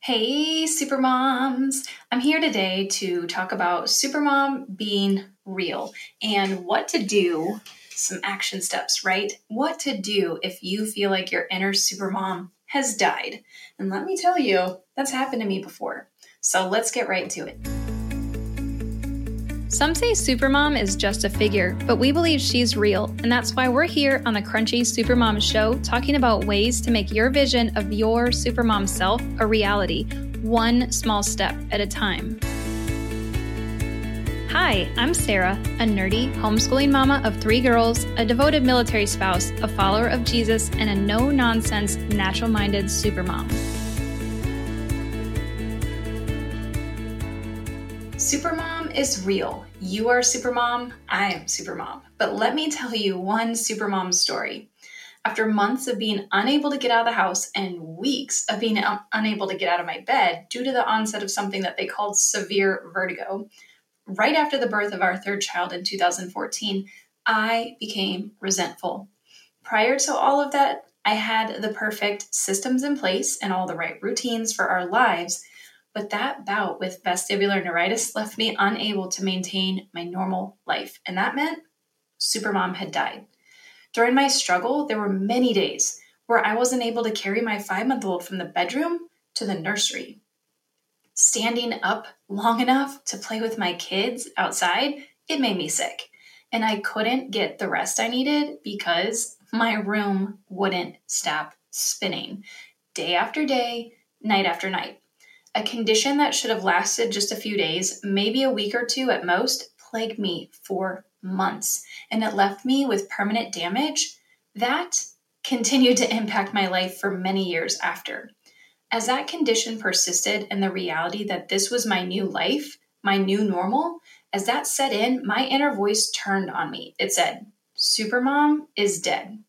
Hey, Supermoms! I'm here today to talk about Supermom being real and what to do, some action steps, right? What to do if you feel like your inner Supermom has died. And let me tell you, that's happened to me before. So let's get right to it. Some say Supermom is just a figure, but we believe she's real, and that's why we're here on the Crunchy Supermom Show talking about ways to make your vision of your Supermom self a reality, one small step at a time. Hi, I'm Sarah, a nerdy, homeschooling mama of 3 girls, a devoted military spouse, a follower of Jesus, and a no-nonsense, natural-minded supermom. Supermom is real. You are Supermom, I am Supermom. But let me tell you one Supermom story. After months of being unable to get out of the house and weeks of being unable to get out of my bed due to the onset of something that they called severe vertigo, right after the birth of our 3rd child in 2014, I became resentful. Prior to all of that, I had the perfect systems in place and all the right routines for our lives. But that bout with vestibular neuritis left me unable to maintain my normal life. And that meant Supermom had died. During my struggle, there were many days where I wasn't able to carry my 5-month-old from the bedroom to the nursery. Standing up long enough to play with my kids outside, it made me sick. And I couldn't get the rest I needed because my room wouldn't stop spinning. Day after day, night after night. A condition that should have lasted just a few days, maybe a week or 2 at most, plagued me for months, and it left me with permanent damage that continued to impact my life for many years after. As that condition persisted and the reality that this was my new life, my new normal, as that set in, my inner voice turned on me. It said, Supermom is dead.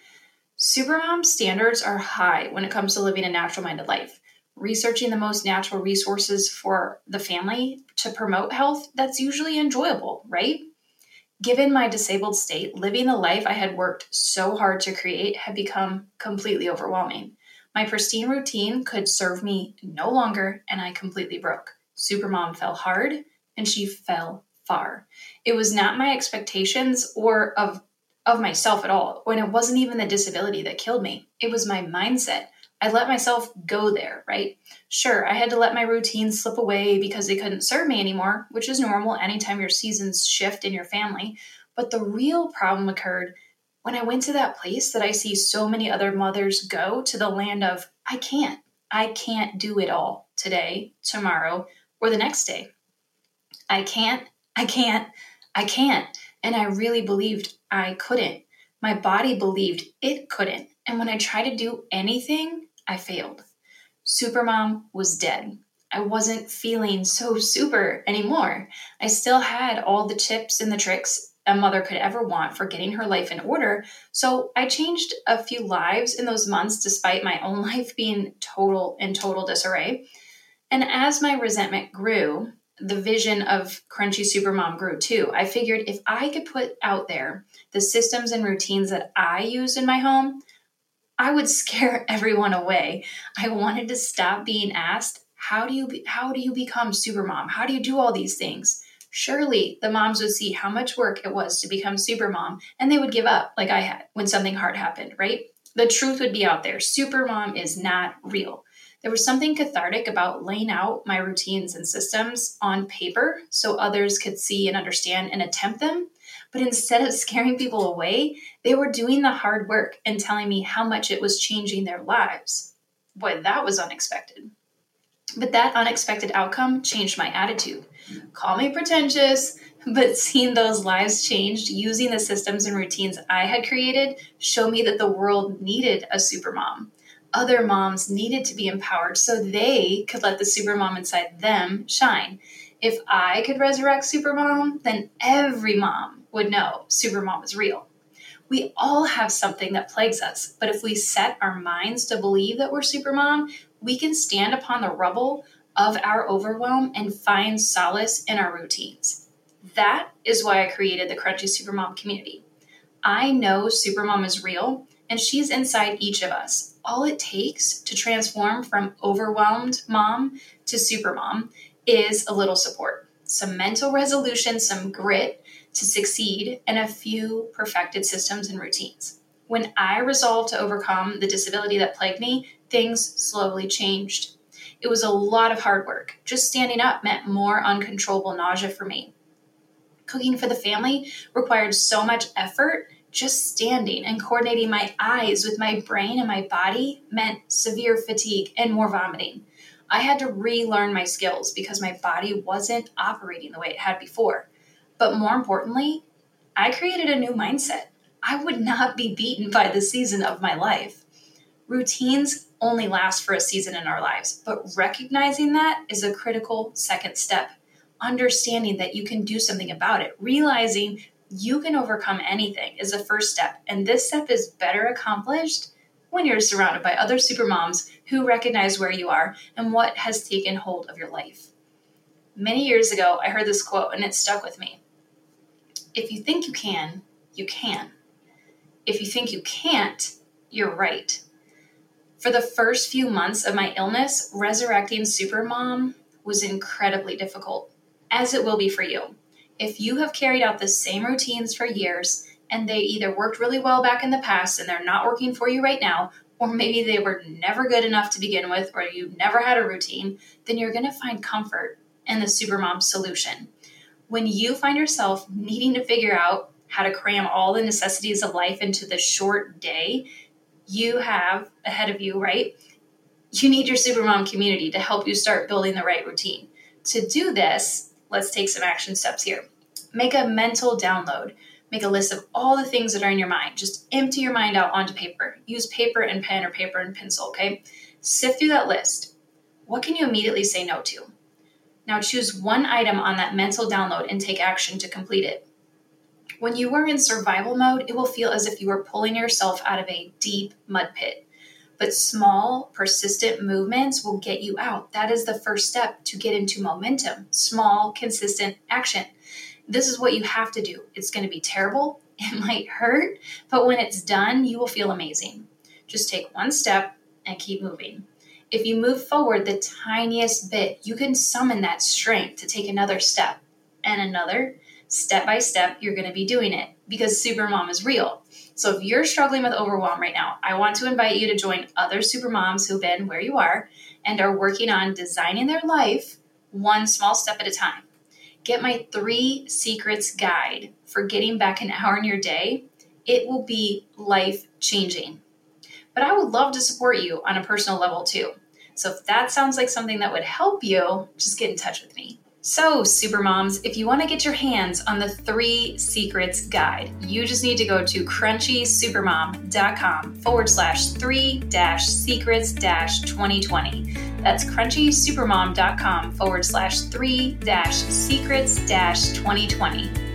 Supermom standards are high when it comes to living a natural-minded life. Researching the most natural resources for the family to promote health, that's usually enjoyable, right? Given my disabled state, living the life I had worked so hard to create had become completely overwhelming. My pristine routine could serve me no longer, and I completely broke. Supermom fell hard, and she fell far. It was not my expectations or of myself at all, when it wasn't even the disability that killed me. It was my mindset. I let myself go there, right? Sure, I had to let my routine slip away because they couldn't serve me anymore, which is normal anytime your seasons shift in your family. But the real problem occurred when I went to that place that I see so many other mothers go to, the land of, I can't do it all today, tomorrow, or the next day. I can't. And I really believed I couldn't. My body believed it couldn't. And when I tried to do anything, I failed. Supermom was dead. I wasn't feeling so super anymore. I still had all the tips and the tricks a mother could ever want for getting her life in order. So I changed a few lives in those months, despite my own life being in total disarray. And as my resentment grew, the vision of Crunchy Supermom grew too. I figured if I could put out there the systems and routines that I use in my home, I would scare everyone away. I wanted to stop being asked, how do you become Supermom? How do you do all these things? Surely the moms would see how much work it was to become Supermom, and they would give up like I had when something hard happened, right? The truth would be out there. Supermom is not real. There was something cathartic about laying out my routines and systems on paper so others could see and understand and attempt them. But instead of scaring people away, they were doing the hard work and telling me how much it was changing their lives. Boy, that was unexpected. But that unexpected outcome changed my attitude. Call me pretentious, but seeing those lives changed using the systems and routines I had created showed me that the world needed a supermom. Other moms needed to be empowered so they could let the supermom inside them shine. If I could resurrect Supermom, then every mom would know Supermom is real. We all have something that plagues us, but if we set our minds to believe that we're Supermom, we can stand upon the rubble of our overwhelm and find solace in our routines. That is why I created the Crunchy Supermom community. I know Supermom is real, and she's inside each of us, all it takes to transform from overwhelmed mom to super mom is a little support, some mental resolution, some grit to succeed, and a few perfected systems and routines. When I resolved to overcome the disability that plagued me, things slowly changed. It was a lot of hard work. Just standing up meant more uncontrollable nausea for me. Cooking for the family required so much effort. Just standing and coordinating my eyes with my brain and my body meant severe fatigue and more vomiting. I had to relearn my skills because my body wasn't operating the way it had before. But more importantly, I created a new mindset. I would not be beaten by the season of my life. Routines only last for a season in our lives, but recognizing that is a critical second step. Understanding that you can do something about it, realizing you can overcome anything is the first step. And this step is better accomplished when you're surrounded by other supermoms who recognize where you are and what has taken hold of your life. Many years ago, I heard this quote and it stuck with me. If you think you can, you can. If you think you can't, you're right. For the first few months of my illness, resurrecting supermom was incredibly difficult, as it will be for you. If you have carried out the same routines for years and they either worked really well back in the past and they're not working for you right now, or maybe they were never good enough to begin with, or you never had a routine, then you're going to find comfort in the supermom solution. When you find yourself needing to figure out how to cram all the necessities of life into the short day you have ahead of you, right? You need your supermom community to help you start building the right routine. To do this, let's take some action steps here. Make a mental download. Make a list of all the things that are in your mind. Just empty your mind out onto paper. Use paper and pen or paper and pencil, okay? Sift through that list. What can you immediately say no to? Now choose one item on that mental download and take action to complete it. When you are in survival mode, it will feel as if you are pulling yourself out of a deep mud pit. But small, persistent movements will get you out. That is the first step to get into momentum. Small, consistent action. This is what you have to do. It's going to be terrible. It might hurt, but when it's done, you will feel amazing. Just take one step and keep moving. If you move forward the tiniest bit, you can summon that strength to take another step and another. Step by step, you're going to be doing it because supermom is real. So if you're struggling with overwhelm right now, I want to invite you to join other supermoms who've been where you are and are working on designing their life one small step at a time. Get my 3 secrets guide for getting back an hour in your day. It will be life-changing. But I would love to support you on a personal level too. So if that sounds like something that would help you, just get in touch with me. So, supermoms, if you want to get your hands on the 3 secrets guide, you just need to go to crunchysupermom.com/3-secrets-2020. That's crunchysupermom.com/3-secrets-2020.